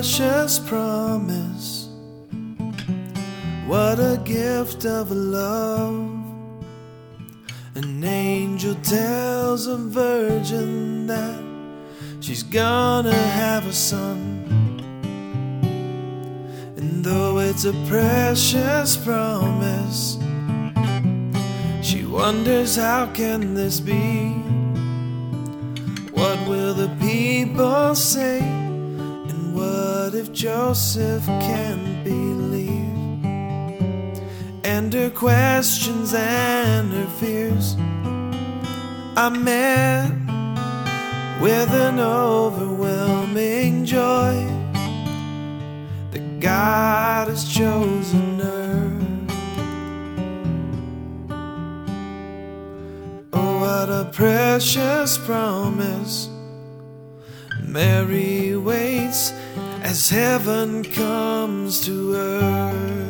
precious promise. What a gift of love. An angel tells a virgin that she's gonna have a son. And though it's a precious promise, she wonders, how can this be? What will the people say? And what if Joseph can't believe? And her questions and her fears are met with an overwhelming joy that God has chosen her. Oh, what a precious promise. Mary waits as heaven comes to earth.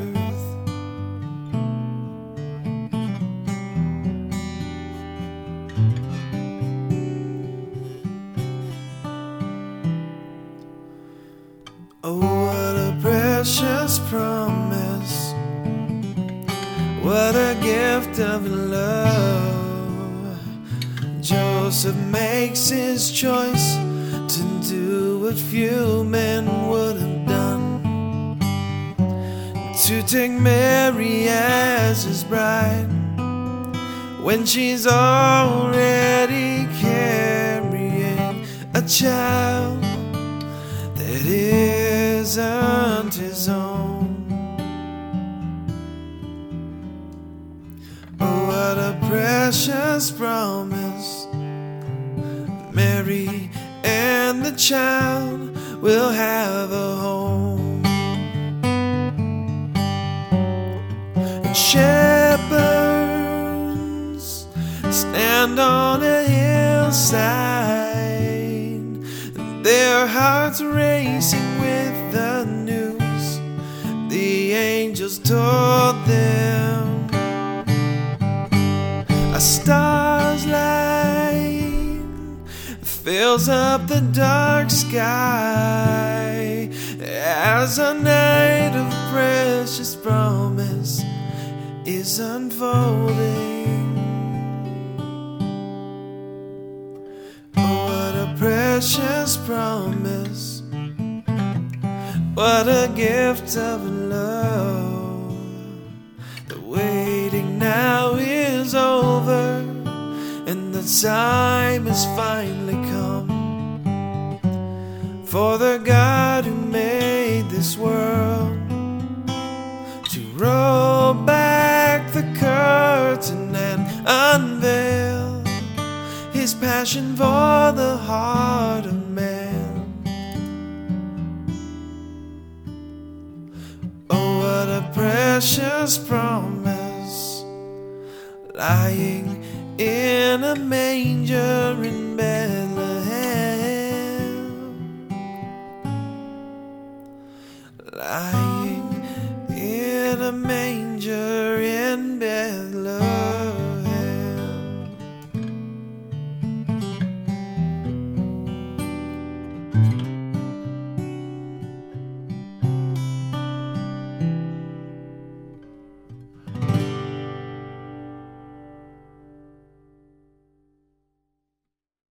Oh, what a precious promise. What a gift of love. Joseph makes his choice to do what few men would have done, to take Mary as his bride when she's already carrying a child that isn't his own. Oh, what a precious promise. Mary and the child will have a home. And shepherds stand on a hillside, their hearts racing with the news the angels told them. A star's light fills up the dark sky as a night of precious promise is unfolding. Precious promise. What a gift of love. The waiting now is over, and the time has finally come for the God who made this world to roll back the curtain and unveil His passion for the heart of man. Oh, what a precious promise, lying in a manger in Bethlehem, lying in a manger